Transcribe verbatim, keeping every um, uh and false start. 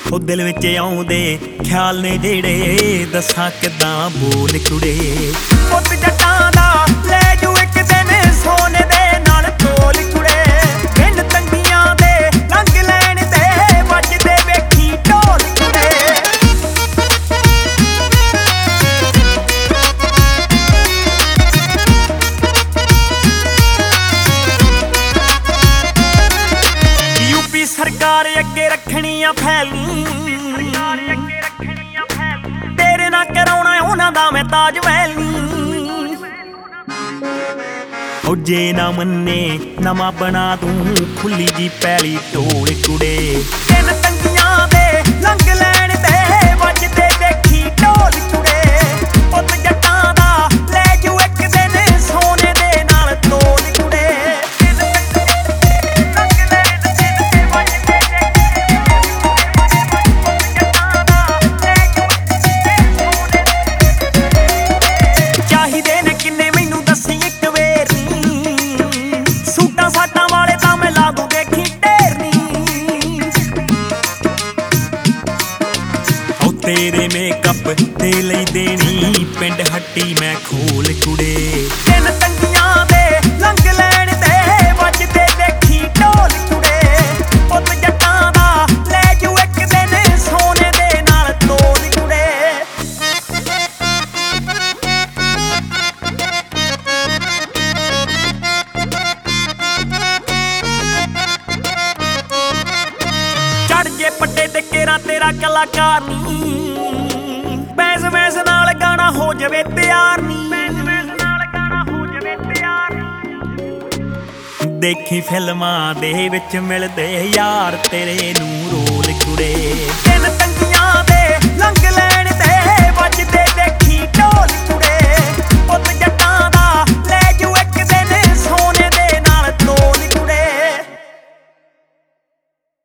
ਉਹ ਦਿਲ ਵਿੱਚ ਆਉਂਦੇ ਖਿਆਲ ਨੇ ਜਿਹੜੇ ਦੱਸਾਂ ਕਿੱਦਾਂ ਬੋਲ ਕੁੜੇ। ਪੁੱਤ ਜੱਟਾਂ ਦਾ ਲੈ ਜੂ ਇੱਕ ਦਿਨ ਸੋਨੇ ਦੇ ਨਾਲ ਤੋਲ ਕੁੜੇ। ਦਿਨ ਤੰਗੀਆਂ ਦੇ ਲੰਘ ਲੈਣ ਤੇ ਵੱਜਦੇ ਵੇਖੀ ਢੋਲ ਕੁੜੇ। ਯੂਪੀ ਸਰਕਾਰ ਅੱਗੇ ਰੱਖਣੀਆਂ ਫੈਲੀ, ਤੇਰੇ ਨਾਲ ਕਰਾਉਣਾ ਉਹਨਾਂ ਦਾ ਮੈਂ ਤਾਜ ਮਹਿਲ। ਉਹ ਜੇ ਨਾ ਮੰਨੇ ਨਵਾਂ ਬਣਾ ਦੂੰ ਖੁੱਲੀ ਜੀ ਪੈਲੀ ਢੋਲ ਕੁੜੇ। ਦਿਨ ਤੰਗੀਆਂ ਦੇ ਲੰਘ ਲੈਣ ਤੇ ਵੱਜਦੇ ਦੇਖੀ ਢੋਲ ਕੁੜੇ। ਪੁੱਤ ਜੱਟਾਂ ਦਾ ਲੈ ਜੂ ਇੱਕ ਦਿਨ ਸੋਨੇ ਦੇ ਨਾਲ ਤੋਲ ਕੁੜੇ। ਚਾਹੀਦੇ ਨੇ ਕਿੰਨੇ ਮੈਨੂੰ ਦੱਸੀ ਇੱਕ ਵੇਰੀ, ਸੂਟਾਂ ਸਾਟਾਂ ਵਾਲੇ ਤਾਂ ਮੈਂ ਲਾ ਦੂੰ ਦੇਖੀ ਢੇਰਨੀ। ਉਹ ਤੇਰੇ ਮੇਕਅਪ ਦੇ ਲਈ ਦੇਣੀ ਪਿੰਡ ਹੱਟੀ ਮੈਂ ਖੋਲ ਕੁੜੇ। ਦਿਨ ਤੰਗੀਆਂ ਦੇ ਲੰਘ ਲੈਣ ਤੇ ਵੱਜਦੇ ਦੇਖੀ ਢੋਲ ਕੁੜੇ। ਪੁੱਤ ਜੱਟਾਂ ਦਾ ਲੈ ਜੂ ਇੱਕ ਦਿਨ ਸੋਨੇ ਦੇ ਨਾਲ ਤੋਲ ਕੁੜੇ। ਚੜ ਜੇ ਪੱਟੇ ਤੇ ਕੇਰਾ ਤੇਰਾ ਕਲਾਕਾਰ ਨੀ, ਬੈਸ ਬੈਸ ਨਾਲ ਗਾਣਾ ਹੋ ਜਾਵੇ ਤਿਆਰ ਨੀ। ਦੇਖੀ ਫਿਲਮਾਂ ਦੇ ਵਿੱਚ ਮਿਲਦੇ ਯਾਰ ਤੇਰੇ ਨੂੰ ਰੋਲ ਕੁੜੇ।